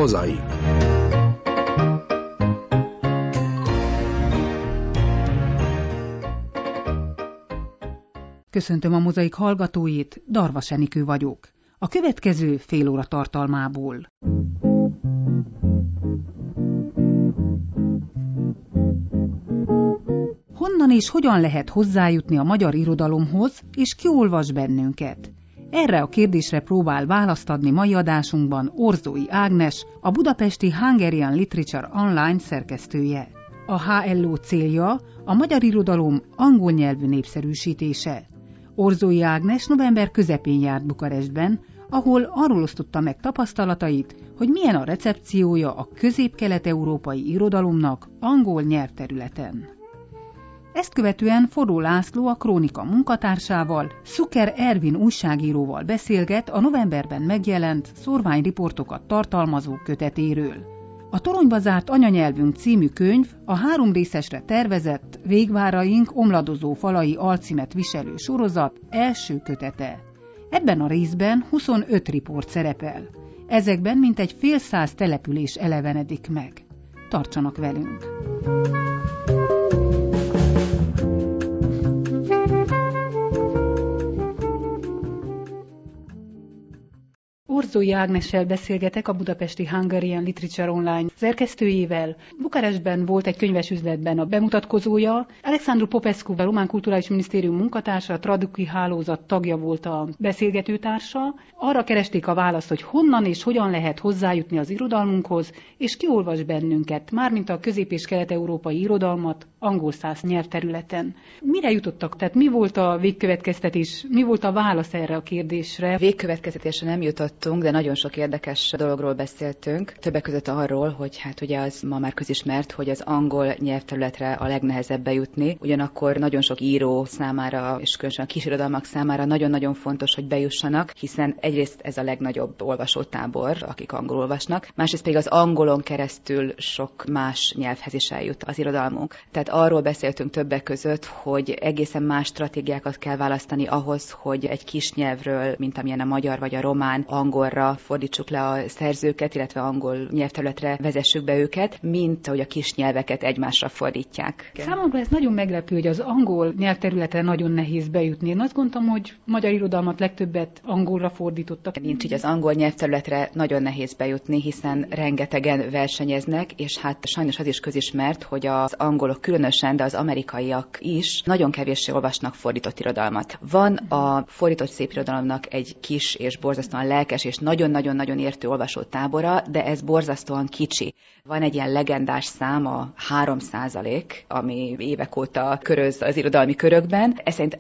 Mozaik. Köszöntöm a Mozaik hallgatóit, Darvas Enikő vagyok. A következő fél óra tartalmából. Honnan és hogyan lehet hozzájutni a magyar irodalomhoz, és ki olvas bennünket? Erre a kérdésre próbál választ adni mai adásunkban Orzói Ágnes, a budapesti Hungarian Literature Online szerkesztője. A HLO célja a magyar irodalom angol nyelvű népszerűsítése. Orzói Ágnes november közepén járt Bukarestben, ahol arról osztotta meg tapasztalatait, hogy milyen a recepciója a közép-kelet-európai irodalomnak angol nyelvterületen. Ezt követően Forró László a Krónika munkatársával, Szuker Ervin újságíróval beszélget a novemberben megjelent szórványriportokat tartalmazó kötetéről. A Toronyba zárt anyanyelvünk című könyv a 3 részesre tervezett Végváraink omladozó falai alcímet viselő sorozat első kötete. Ebben a részben 25 riport szerepel. Ezekben mintegy fél száz település elevenedik meg. Tartsanak velünk! Orzói Ágnessel beszélgetek, a budapesti Hungarian Literature Online szerkesztőjével. Bukarestben volt egy könyvesüzletben a bemutatkozója. Alexandru Popescu, a Román Kulturális Minisztérium munkatársa, a Traduki hálózat tagja volt a beszélgetőtársa. Arra keresték a választ, hogy honnan és hogyan lehet hozzájutni az irodalmunkhoz, és ki olvas bennünket, mármint a közép- és kelet-európai irodalmat angol száz nyelvterületen. Mire jutottak? Tehát mi volt a végkövetkeztetés, mi volt a válasz erre a kérdésre? Végkövetkeztetésre nem jutottunk, de nagyon sok érdekes dologról beszéltünk. Többek között arról, hogy hát ugye az ma már közismert, hogy az angol nyelvterületre a legnehezebb bejutni. Ugyanakkor nagyon sok író számára, és különösen a kisirodalmak számára nagyon-nagyon fontos, hogy bejussanak, hiszen egyrészt ez a legnagyobb olvasótábor, akik angol olvasnak, másrészt pedig az angolon keresztül sok más nyelvhez is eljut az irodalmunk. Tehát arról beszéltünk többek között, hogy egészen más stratégiákat kell választani ahhoz, hogy egy kis nyelvről, mint amilyen a magyar vagy a román, angolra fordítsuk le a szerzőket, illetve angol nyelvterületre vezessük be őket, mint ahogy a kis nyelveket egymásra fordítják. Számomra ez nagyon meglepő, hogy az angol nyelvterületre nagyon nehéz bejutni. Én azt gondoltam, hogy magyar irodalmat legtöbbet angolra fordítottak. Nincs így, az angol nyelvterületre nagyon nehéz bejutni, hiszen rengetegen versenyeznek, és hát sajnos az is közismert, hogy az angolok különösen, de az amerikaiak is nagyon kevéssé olvasnak fordított irodalmat. Van a fordított szép irodalomnak egy kis és borzasztóan lelkes és nagyon-nagyon-nagyon értő olvasótábora, de ez borzasztóan kicsi. Van egy ilyen legendás szám, a 3%, ami évek óta köröz az irodalmi körökben. Ez szerint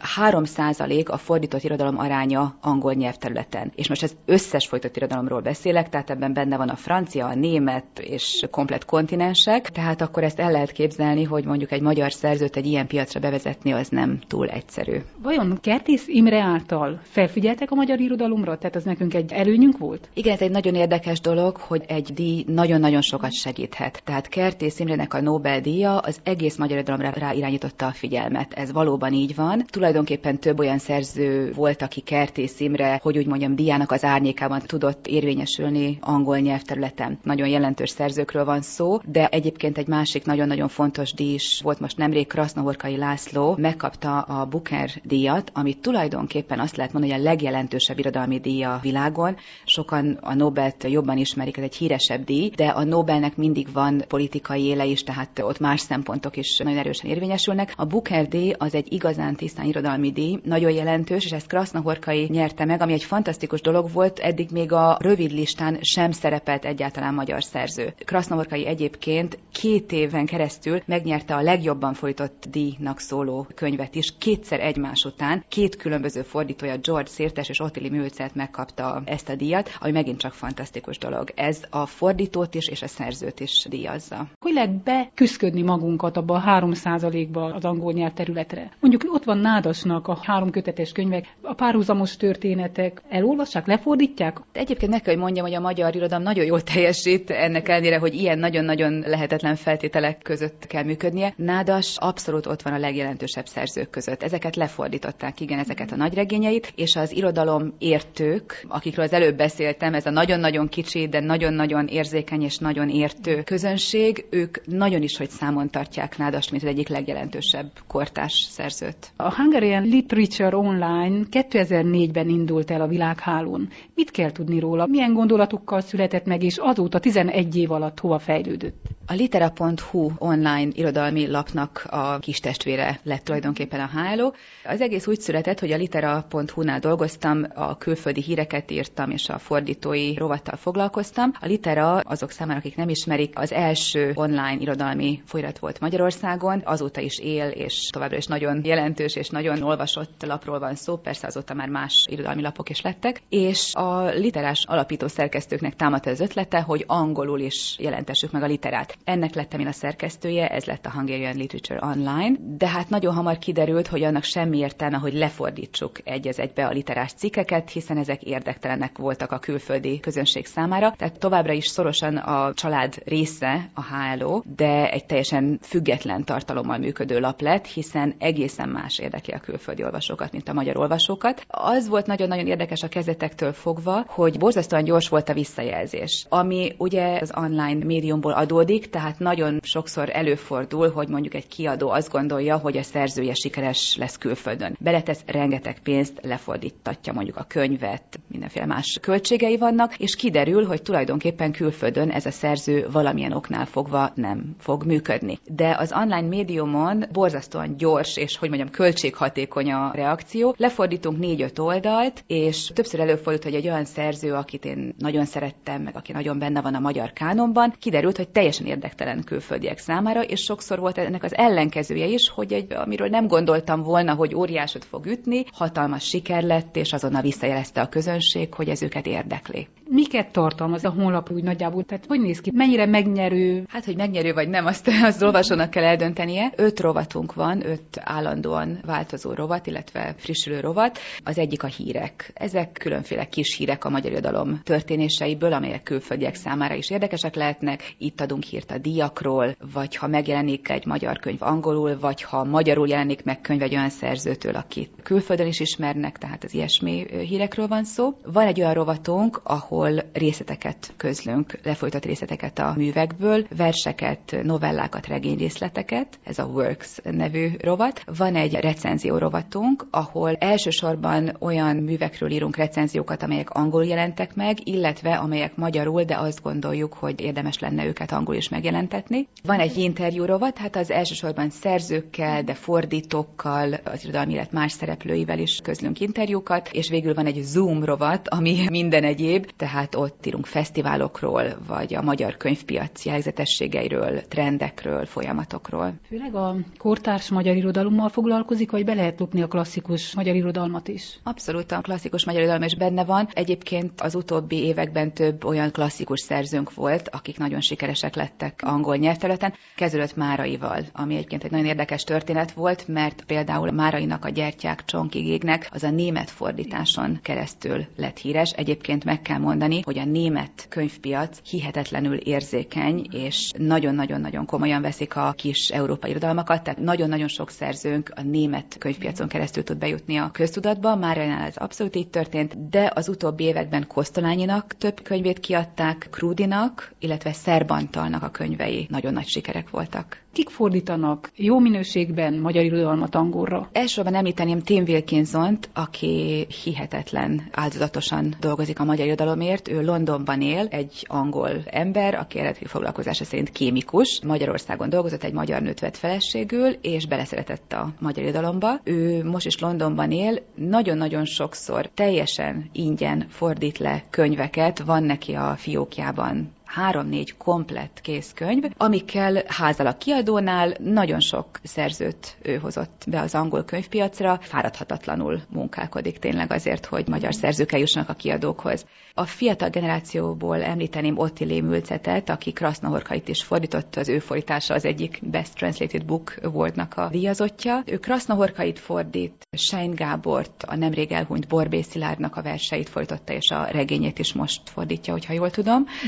3% a fordított irodalom aránya angol nyelvterületen. És most az összes fordított irodalomról beszélek, tehát ebben benne van a francia, a német és komplett kontinensek. Tehát akkor ezt el lehet képzelni, hogy mondjuk egy magyar szerzőt egy ilyen piacra bevezetni, az nem túl egyszerű. Vajon Kertész Imre által felfigyeltek a magyar irodalomra? Tehát az nekünk egy előnyünk volt? Igen, ez egy nagyon érdekes dolog, hogy egy díj nagyon-nagyon sokat segíthet. Tehát Kertész Imrének a Nobel-díja az egész magyar irodalomra ráirányította a figyelmet. Ez valóban így van. Tulajdonképpen több olyan szerző volt, aki Kertész Imre, hogy úgy mondjam, díjának az árnyékában tudott érvényesülni angol nyelvterületen. Nagyon jelentős szerzőkről van szó, de egyébként egy másik nagyon-nagyon fontos díj is volt most nemrég. Krasznahorkai László megkapta a Booker díjat, ami tulajdonképpen azt lehet mondani, hogy a legjelentősebb irodalmi díj a világon. Sokan a Nobelt jobban ismerik, ez egy híresebb díj, de a Nobelnek mindig van politikai éle is, tehát ott más szempontok is nagyon erősen érvényesülnek. A Booker díj az egy igazán tisztán irodalmi díj, nagyon jelentős, és ezt Krasznahorkai nyerte meg, ami egy fantasztikus dolog volt, eddig még a rövid listán sem szerepelt egyáltalán magyar szerző. Krasznahorkai egyébként 2 éven keresztül megnyerte a legjobban fordított díjnak szóló könyvet is, 2-szer egymás után, 2 különböző fordítója, George Szirtes és Ottili Mülcert megkapta ezt a díjat, ami megint csak fantasztikus dolog. Ez a fordítót is és a szerzőt is díjazza. Hogy lehet beküszködni magunkat abba a 3%-ba az angol nyelvterületre? Mondjuk ott van Nádasnak a 3 kötetes könyvek, a párhuzamos történetek. Elolvassák, lefordítják? Egyébként meg kell, hogy mondjam, hogy a magyar irodalom nagyon jól teljesít, ennek ellenére, hogy ilyen nagyon-nagyon lehetetlen feltételek között kell működnie. Nádas abszolút ott van a legjelentősebb szerzők között. Ezeket lefordították, igen, ezeket a nagyregényeit, és az irodalom értők, akikről az előbb előbb beszéltem, ez a nagyon-nagyon kicsi, de nagyon-nagyon érzékeny és nagyon értő közönség, ők nagyon is, hogy számon tartják Nádast, mint az egyik legjelentősebb kortárs szerzőt. A Hungarian Literature Online 2004-ben indult el a világhálón. Mit kell tudni róla? Milyen gondolatokkal született meg, és azóta 11 év alatt hova fejlődött? A litera.hu online irodalmi lapnak a kis testvére lett tulajdonképpen a háló. Az egész úgy született, hogy a litera.hu-nál dolgoztam, a külföldi híreket írtam, és a fordítói rovattal foglalkoztam. A Litera, azok számára, akik nem ismerik, az első online irodalmi folyóirat volt Magyarországon, azóta is él, és továbbra is nagyon jelentős és nagyon olvasott lapról van szó, persze azóta már más irodalmi lapok is lettek, és a literás alapító szerkesztőknek támadt az ötlete, hogy angolul is jelentessük meg a literát. Ennek lettem én a szerkesztője, ez lett a Hungarian Literature Online, de hát nagyon hamar kiderült, hogy annak semmi értelme, hogy lefordítsuk egy az egybe a literás cikkeket, hiszen ezek érdektelenek voltak a külföldi közönség számára, tehát továbbra is szorosan a család része a HLO, de egy teljesen független tartalommal működő lap lett, hiszen egészen más érdekli a külföldi olvasókat, mint a magyar olvasókat. Az volt nagyon-nagyon érdekes a kezdetektől fogva, hogy borzasztóan gyors volt a visszajelzés, ami ugye az online médiumból adódik, tehát nagyon sokszor előfordul, hogy mondjuk egy kiadó azt gondolja, hogy a szerzője sikeres lesz külföldön. Beletesz rengeteg pénzt, lefordítatja mondjuk a könyvet, mindenféle más költségei vannak, és kiderül, hogy tulajdonképpen külföldön ez a szerző valamilyen oknál fogva nem fog működni. De az online médiumon borzasztóan gyors és, hogy mondjam, költséghatékony a reakció. Lefordítunk 4-5 oldalt, és többször előfordult, hogy egy olyan szerző, akit én nagyon szerettem, meg aki nagyon benne van a magyar kánonban, kiderült, hogy teljesen érdektelen külföldiek számára, és sokszor volt ennek az ellenkezője is, hogy amiről nem gondoltam volna, hogy óriásot fog ütni, hatalmas siker lett, és azonnal visszajelezte a közönség, hogy ez őket érdekli. Miket tartalmaz a honlap úgy nagyjából? Tehát hogy néz ki? Mennyire megnyerő? Hát, hogy megnyerő vagy nem, azt olvasónak kell eldöntenie. 5 rovatunk van, 5 állandóan változó rovat, illetve frissülő rovat. Az egyik a hírek. Ezek különféle kis hírek a magyar irodalom történéseiből, amelyek külföldiek számára is érdekesek lehetnek. Itt adunk hírt a díjakról, vagy ha megjelenik egy magyar könyv angolul, vagy ha magyarul jelenik meg könyv egy olyan szerzőtől, akit külföldön is ismernek, tehát az ilyesmi hírekről van szó. Van egy olyan rovatunk, ahol részleteket közlünk, lefolytott részleteket a művekből, verseket, novellákat, regényrészleteket, ez a Works nevű rovat. Van egy recenzió rovatunk, ahol elsősorban olyan művekről írunk recenziókat, amelyek angolul jelentek meg, illetve amelyek magyarul, de azt gondoljuk, hogy érdemes lenne őket angolul is megjelentetni. Van egy interjú rovat, hát az elsősorban szerzőkkel, de fordítókkal, az irodalmi élet más szereplőivel is közlünk interjúkat, és végül van egy Zoom rovat, ami minden egyéb, tehát ott írunk fesztiválokról, vagy a magyar könyvpiac jellegzetességeiről, trendekről, folyamatokról. Főleg a kortárs magyar irodalommal foglalkozik, vagy be lehet lopni a klasszikus magyar irodalmat is? Abszolút a klasszikus magyar irodalom is benne van. Egyébként az utóbbi években több olyan klasszikus szerzőnk volt, akik nagyon sikeresek lettek angol nyelvterületen, kezdődött Máraival, ami egyébként egy nagyon érdekes történet volt, mert például Márainak a Gyertyák csonkig égnek, az a német fordításon keresztül lett híres. Egyébként meg kell mondani, hogy a német könyvpiac hihetetlenül érzékeny, és nagyon-nagyon-nagyon komolyan veszik a kis európai irodalmakat, tehát nagyon-nagyon sok szerzőnk a német könyvpiacon keresztül tud bejutni a köztudatba, Márainál ez abszolút így történt, de az utóbbi években Kosztolányinak több könyvét kiadták, Krúdinak, illetve Szerbantalnak a könyvei nagyon nagy sikerek voltak. Kik fordítanak jó minőségben magyar irodalmat angolra? Elsősorban említeném Tim Wilkinsont, aki hihetetlen áldozatosan dolgozik a magyar irodalomért. Ő Londonban él, egy angol ember, aki eredeti foglalkozása szerint kémikus. Magyarországon dolgozott, egy magyar nőt vett feleségül, és beleszeretett a magyar irodalomba. Ő most is Londonban él, nagyon-nagyon sokszor teljesen ingyen fordít le könyveket, van neki a fiókjában 3-4 komplett készkönyv, amikkel házal a kiadónál nagyon sok szerzőt ő hozott be az angol könyvpiacra, fáradhatatlanul munkálkodik tényleg azért, hogy magyar szerzők eljussanak a kiadókhoz. A fiatal generációból említeném Ottilé Mülcetet, aki Krasznahorkait is fordított, az ő fordítása az egyik Best Translated Book Awardnak a díjazottja. Ő Krasznahorkait fordít, Schein Gábort, a nemrég elhunyt Borbély Szilárdnak a verseit fordította, és a regényét is most fordítja, hogyha jól tudom. Neki a magyar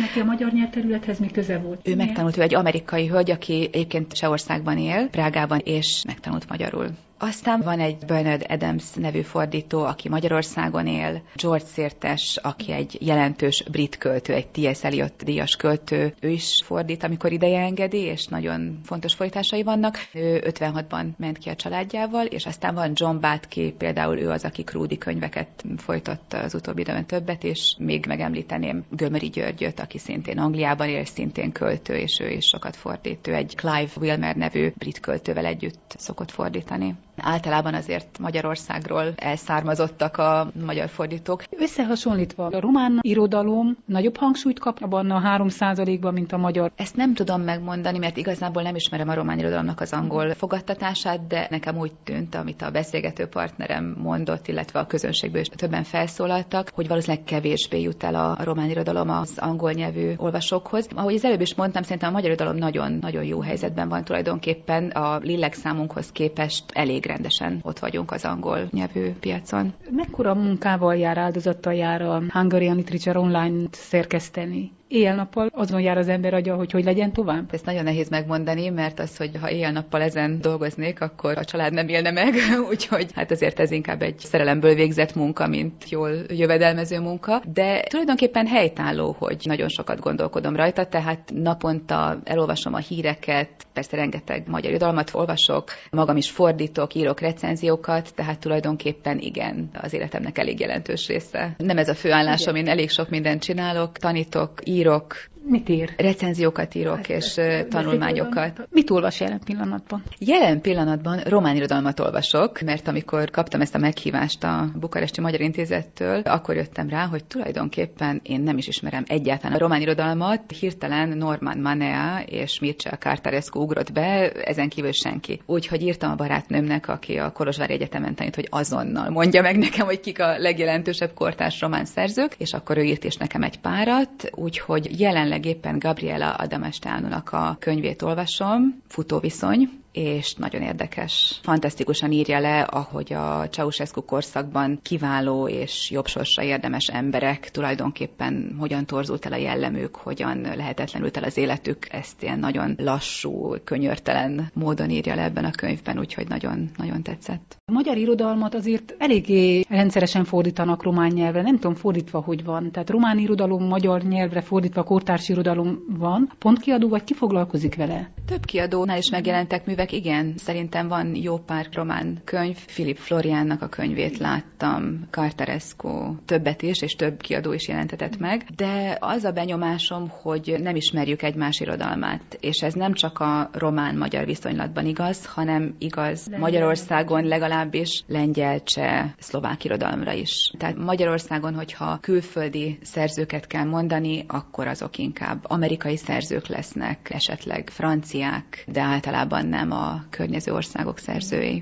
magyar nyelvterülethez mi köze volt? Ő megtanult, ő egy amerikai hölgy, aki egyébként Csehországban él, Prágában, és megtanult magyarul. Aztán van egy Bernard Adams nevű fordító, aki Magyarországon él, George Szirtes, aki egy jelentős brit költő, egy T.S. Eliot díjas költő, ő is fordít, amikor ideje engedi, és nagyon fontos fordításai vannak. Ő 56-ban ment ki a családjával, és aztán van John Batke, például ő az, aki Krúdi könyveket folytatta az utóbbi időben többet, és még megemlíteném Gömöri Györgyöt, aki szintén Angliában él, és szintén költő, és ő is sokat fordít. Ő egy Clive Wilmer nevű brit költővel együtt szokott fordítani. Általában azért Magyarországról elszármazottak a magyar fordítók. Összehasonlítva a román irodalom nagyobb hangsúlyt kap abban a 3%-ban, mint a magyar. Ezt nem tudom megmondani, mert igazából nem ismerem a román irodalomnak az angol fogadtatását, de nekem úgy tűnt, amit a beszélgető partnerem mondott, illetve a közönségből is többen felszólaltak, hogy valószínűleg kevésbé jut el a román irodalom az angol nyelvű olvasókhoz. Ahogy az előbb is mondtam, szerintem a magyar irodalom nagyon-nagyon jó helyzetben van tulajdonképpen, a lélekszámunkhoz képest elég rendesen ott vagyunk az angol nyelvű piacon. Mekkora munkával jár, áldozattal jár a Hungarian Literature Online-t szerkeszteni? Éjjel-nappal azon jár az ember agya, hogy legyen tovább? Ezt nagyon nehéz megmondani, mert az, hogy ha éjjel-nappal ezen dolgoznék, akkor a család nem élne meg, úgyhogy hát azért ez inkább egy szerelemből végzett munka, mint jól jövedelmező munka, de tulajdonképpen helytálló, hogy nagyon sokat gondolkodom rajta, tehát naponta elolvasom a híreket, persze rengeteg magyar irodalmat olvasok, magam is fordítok, írok recenziókat, tehát tulajdonképpen igen, az életemnek elég jelentős része. Nem ez a főállásom, én elég sok mindent csinálok, tanítok, írok. Mit ír? Recenziókat írok, és tanulmányokat. Mit olvas jelen pillanatban? Jelen pillanatban román irodalmat olvasok, mert amikor kaptam ezt a meghívást a Bukaresti Magyar Intézettől, akkor jöttem rá, hogy tulajdonképpen én nem is ismerem egyáltalán a román irodalmat. Hirtelen Norman Manea és Mircea Cartarescu ugrott be, ezen kívül senki. Úgyhogy írtam a barátnőmnek, aki a Kolozsvári Egyetemen tanít, hogy azonnal mondja meg nekem, hogy kik a legjelentősebb kortárs román szerzők, és akkor ő írt is nekem egy párat, úgyhogy jelenleg éppen Gabriela Adamastánunak a könyvét olvasom, Futóviszony, és nagyon érdekes. Fantasztikusan írja le, ahogy a Ceausescu korszakban kiváló és jobb sorsra érdemes emberek tulajdonképpen hogyan torzult el a jellemük, hogyan lehetetlenült el az életük. Ezt ilyen nagyon lassú, könyörtelen módon írja le ebben a könyvben, úgyhogy nagyon tetszett. A magyar irodalmat azért eléggé rendszeresen fordítanak román nyelvre, nem tudom fordítva, hogy van. Tehát román irodalom magyar nyelvre fordítva kortárs irodalom van. Pontkiadó vagy ki foglalkozik vele? Több kiadónál is megjelentek művek, igen. Szerintem van jó pár román könyv. Philip Floriannak a könyvét láttam, Cartarescu többet is, és több kiadó is jelentetett meg. De az a benyomásom, hogy nem ismerjük egymás irodalmát. És ez nem csak a román-magyar viszonylatban igaz, hanem igaz Magyarországon legalábbis lengyel, cseh, szlovák irodalomra is. Tehát Magyarországon, hogyha külföldi szerzőket kell mondani, akkor azok inkább amerikai szerzők lesznek, esetleg franciák, de általában nem a környező országok szerzői.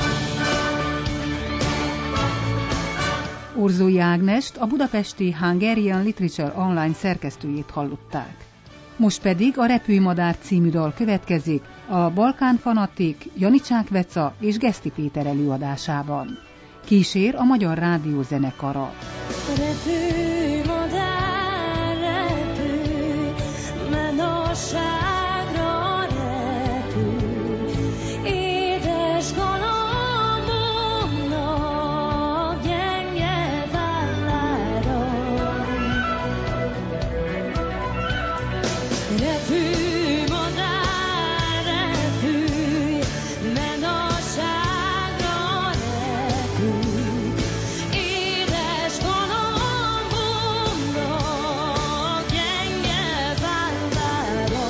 Orzói Ágnest, a budapesti Hungarian Literature Online szerkesztőjét hallották. Most pedig a Repülymodár című dal következik, a Balkán Fanatik, Janicsák Veca és Geszti Péter előadásában. Kísér a Magyar Rádió zenekara. Repülymodár, repülj, mennyországra repülj, édes galambomnak gyenge vállára. Repülymodár, repülj, mennyországra repülj, édes galambomnak gyenge vállára.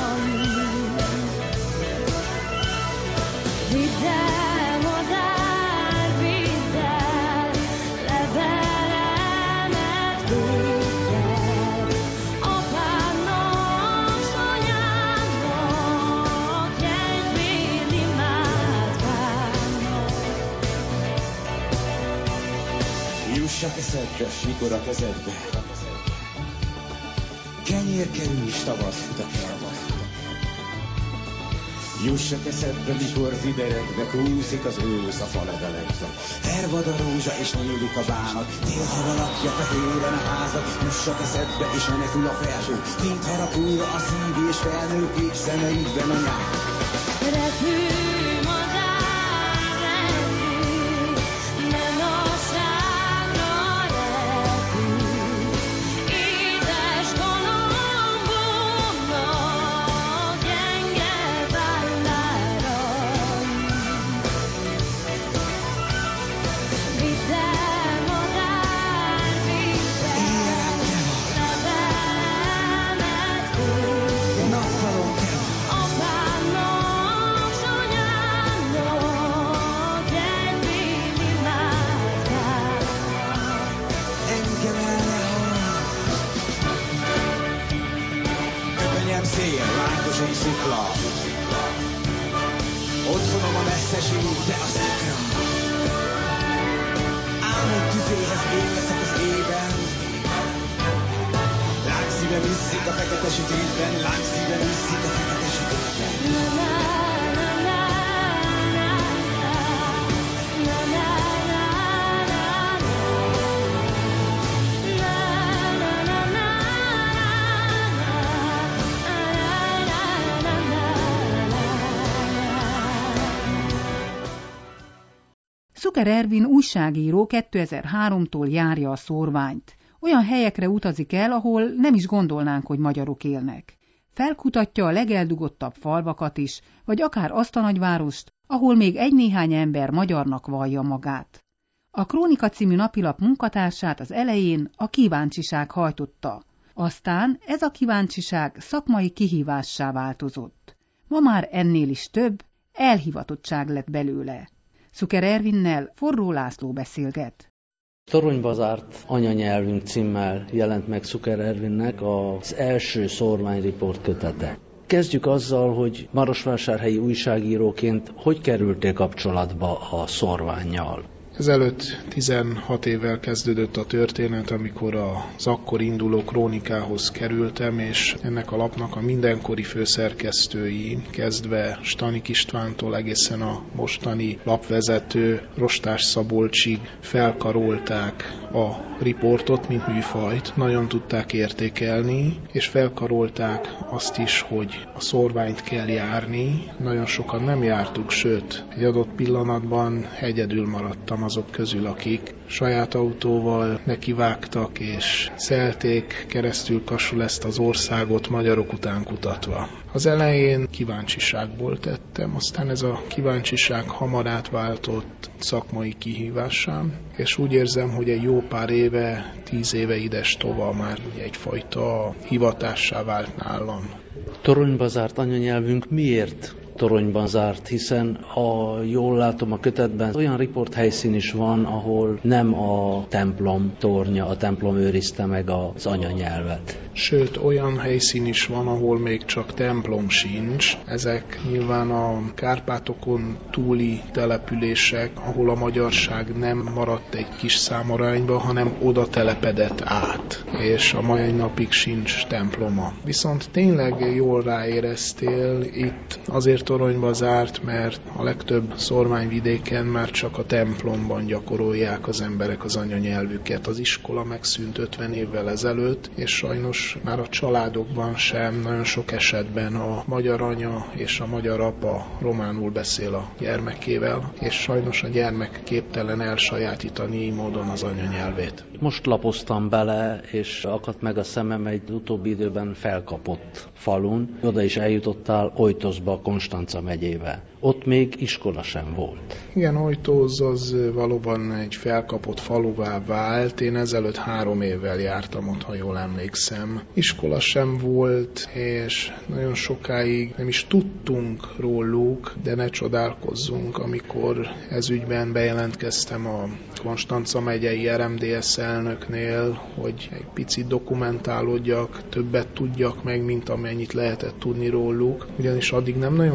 Vidd el, madár, vidd el, levelemet vidd el, apámnak, anyámnak, gyengén imádvának. Jussak eszedbe, mikor a kezedbe kenyér kerül, és tavasz fut a kertbe. Jussak eszedbe, mikor viderekbe kúszik az ősz a falevelekbe. Tervad a rózsa és nyílik a bánat, télhava lakja fehéren a házat. Jussak eszedbe és menekül a felső, mint harapulja a szív és felnő kék szemeidben a nyár. Repülj, madár, repülj, nem lasságra repülj, édes galambomnak gyenge vállárai. Vidd el, madár, vidd el, szerelmet küld. Nappalon kell. Apámnak, s anyámnak egy millimárdát. Engem el ne hallj. Köpenyem szél, lángosok szikla. Otthonom a messzeség, de a szikra. Álmod tüzéhez én leszek az ében. Lángszívem üsszik a fekete sötétben, lángszívem üsszik a fekete sötétben. Na na na na na na na na Zucker Ervin újságíró 2003-tól járja a szórványt. Olyan helyekre utazik el, ahol nem is gondolnánk, hogy magyarok élnek. Felkutatja a legeldugottabb falvakat is, vagy akár azt a nagyvárost, ahol még egy-néhány ember magyarnak vallja magát. A Krónika című napilap munkatársát az elején a kíváncsiság hajtotta. Aztán ez a kíváncsiság szakmai kihívássá változott. Ma már ennél is több, elhivatottság lett belőle. Zucker Ervinnel Forró László beszélget. Toronyba zárt anyanyelvünk címmel jelent meg Zucker Ervinnek az első szórványriport kötete. Kezdjük azzal, hogy marosvásárhelyi újságíróként hogy kerültél kapcsolatba a szórvánnyal? Ezelőtt 16 évvel kezdődött a történet, amikor az akkor induló Krónikához kerültem, és ennek a lapnak a mindenkori főszerkesztői, kezdve Stanik Istvántól egészen a mostani lapvezető Rostás Szabolcsig felkarolták a riportot, mint műfajt. Nagyon tudták értékelni, és felkarolták azt is, hogy a szórványt kell járni. Nagyon sokan nem jártuk, sőt, egy adott pillanatban egyedül maradtam azok közül, akik saját autóval nekivágtak és szelték keresztül Kassul ezt az országot magyarok után kutatva. Az elején kíváncsiságból tettem, aztán ez a kíváncsiság hamar átváltott szakmai kihívássá, és úgy érzem, hogy egy jó pár éve, 10 éve ides tova már egyfajta hivatássá vált nálam. Toronyba zárt anyanyelvünk miért toronyban zárt, hiszen jól látom a kötetben, olyan riporthelyszín is van, ahol nem a templom tornya, a templom őrizte meg az anyanyelvet. Sőt, olyan helyszín is van, ahol még csak templom sincs. Ezek nyilván a Kárpátokon túli települések, ahol a magyarság nem maradt egy kis számarányba, hanem oda telepedett át, és a mai napig sincs temploma. Viszont tényleg jól ráéreztél, itt azért toronyba zárt, mert a legtöbb szórványvidéken már csak a templomban gyakorolják az emberek az anyanyelvüket. Az iskola megszűnt 50 évvel ezelőtt, és sajnos már a családokban sem, nagyon sok esetben a magyar anya és a magyar apa románul beszél a gyermekével, és sajnos a gyermek képtelen elsajátítani így módon az anyanyelvét. Most lapoztam bele, és akadt meg a szemem egy utóbbi időben felkapott falun. Oda is eljutottál, Ojtozba, Konstanca megyébe. Ott még iskola sem volt. Igen, Ojtóz az valóban egy felkapott faluvá vált. Én ezelőtt 3 évvel jártam ott, ha jól emlékszem. Iskola sem volt, és nagyon sokáig nem is tudtunk róluk, de ne csodálkozzunk, amikor ez ügyben bejelentkeztem a Konstanca megyei RMDS elnöknél, hogy egy picit dokumentálódjak, többet tudjak meg, mint amennyit lehetett tudni róluk, ugyanis addig nem nagyon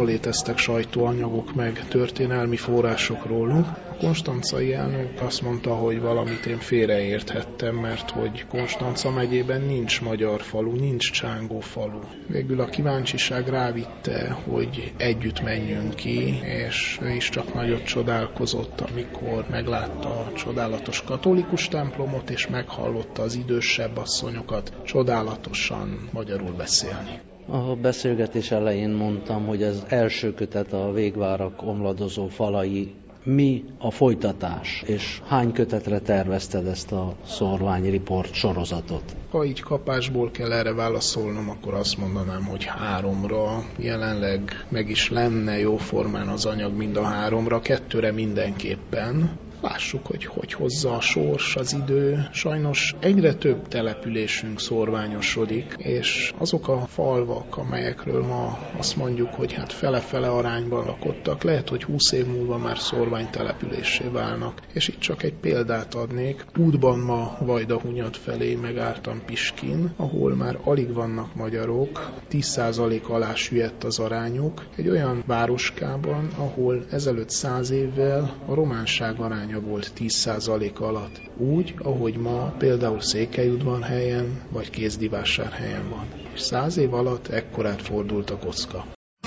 léteztek sajtóanyagok meg történelmi források rólunk. A konstancai elnök azt mondta, hogy valamit én félreérthettem, mert hogy Konstanca megyében nincs magyar falu, nincs csángó falu. Végül a kíváncsiság rávitte, hogy együtt menjünk ki, és ő is csak nagyot csodálkozott, amikor meglátta a csodálatos katolikus templomot, és meghallotta az idősebb asszonyokat csodálatosan magyarul beszélni. A beszélgetés elején mondtam, hogy az első kötet a Végvárak omladozó falai. Mi a folytatás, és hány kötetre tervezted ezt a szorványriport sorozatot? Ha így kapásból kell erre válaszolnom, akkor azt mondanám, hogy 3-ra. Jelenleg meg is lenne jóformán az anyag mind a 3-ra, 2-re mindenképpen. Lássuk, hogy hozza a sors, az idő. Sajnos egyre több településünk szorványosodik, és azok a falvak, amelyekről ma azt mondjuk, hogy hát fele-fele arányban lakottak, lehet, hogy 20 év múlva már szorványtelepülésé válnak. És itt csak egy példát adnék. Útban ma Vajdahunyad felé megálltam Piskin, ahol már alig vannak magyarok, 10% alá süllyedt az arányuk. Egy olyan városkában, ahol ezelőtt 100 évvel a románság aránya volt 10% alatt. Úgy, ahogy ma például Székelyudvarhelyen vagy Kézdivásárhelyen van. És 100 év alatt ekkorát fordult a kocka.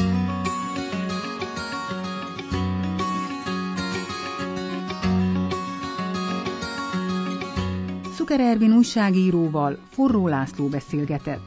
Szuker Ervin újságíróval Forró László beszélgetett.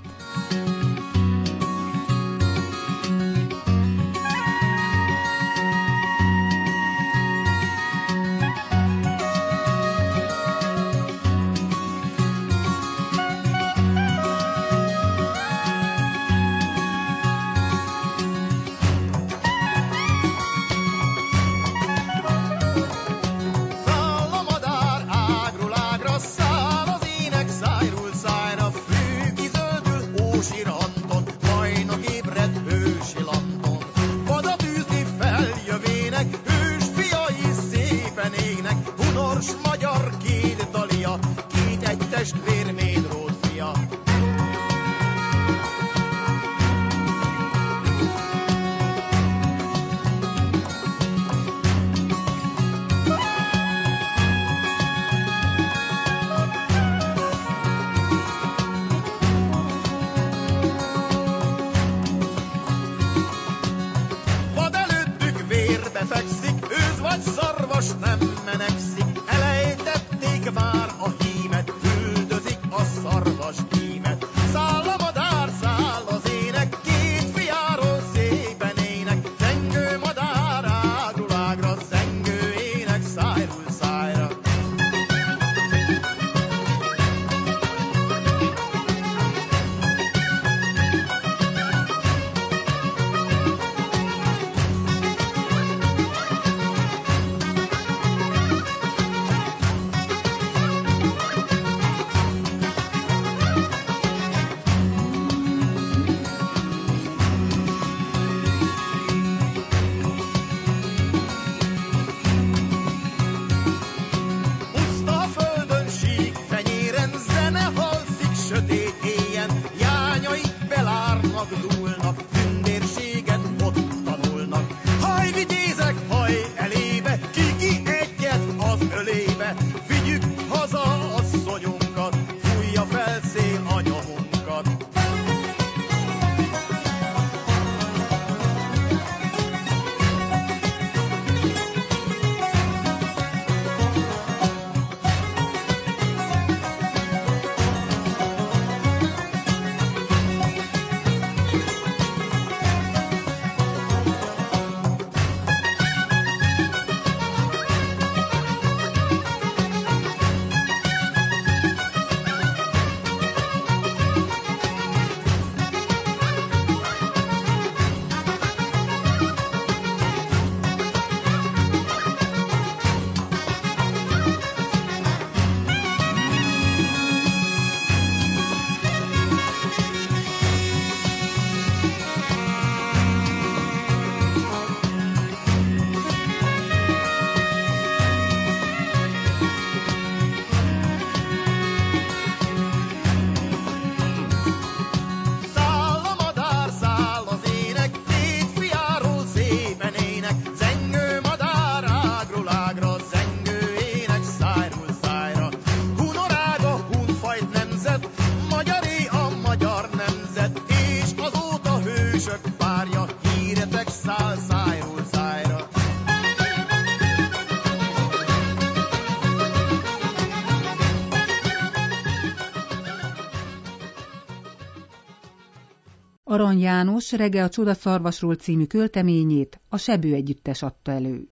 Arany János Rege a Csodaszarvasról című költeményét a Sebő együttes adta elő.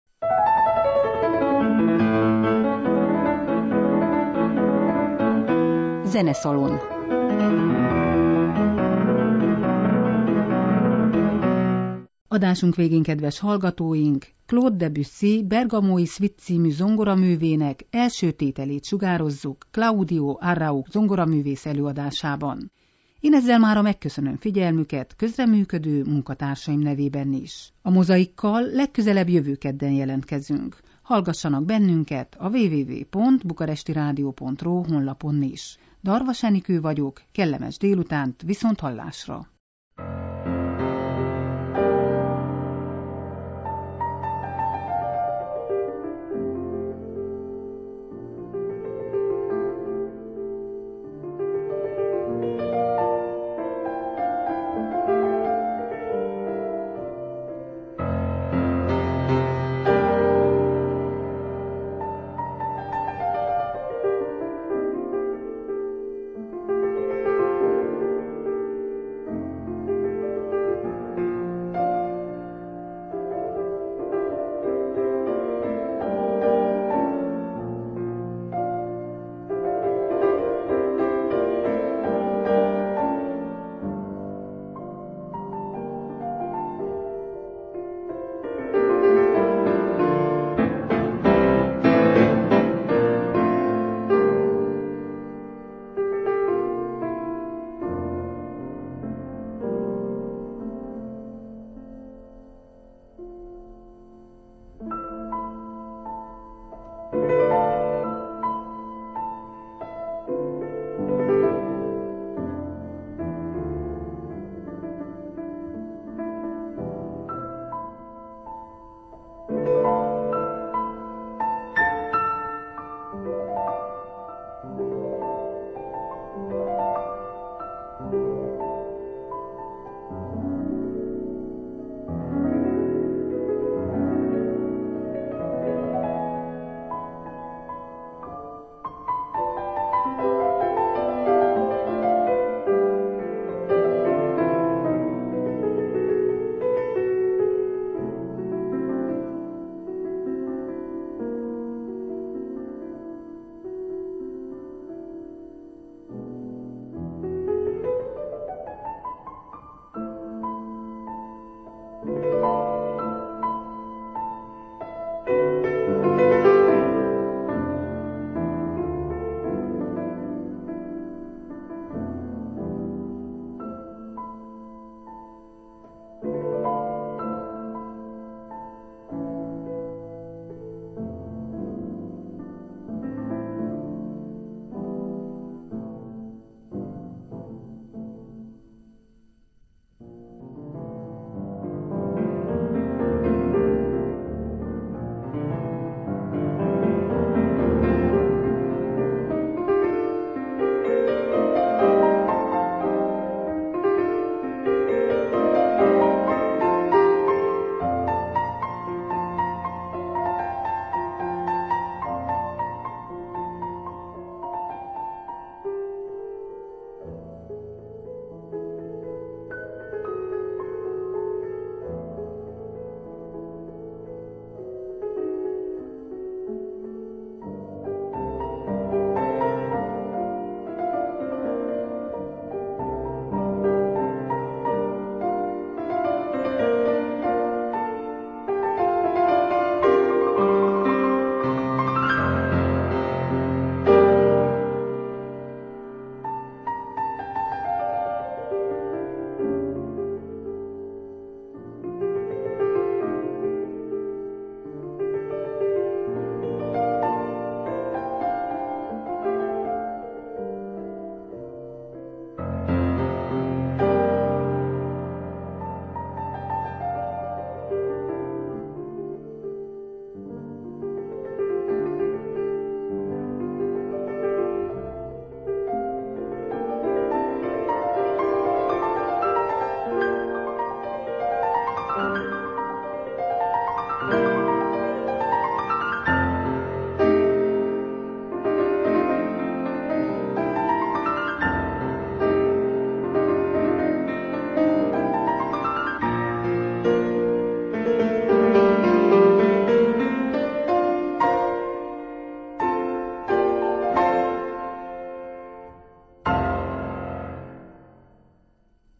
Zeneszalon. Adásunk végén, kedves hallgatóink, Claude Debussy Bergamói Suite című zongoraművének első tételét sugározzuk Claudio Arrau zongoraművész előadásában. Én ezzel mára megköszönöm figyelmüket közreműködő munkatársaim nevében is. A Mozaikkal legközelebb jövő kedden jelentkezünk. Hallgassanak bennünket a www.bukarestiradio.ro honlapon is. Darvas Enikő vagyok, kellemes délutánt, viszont hallásra!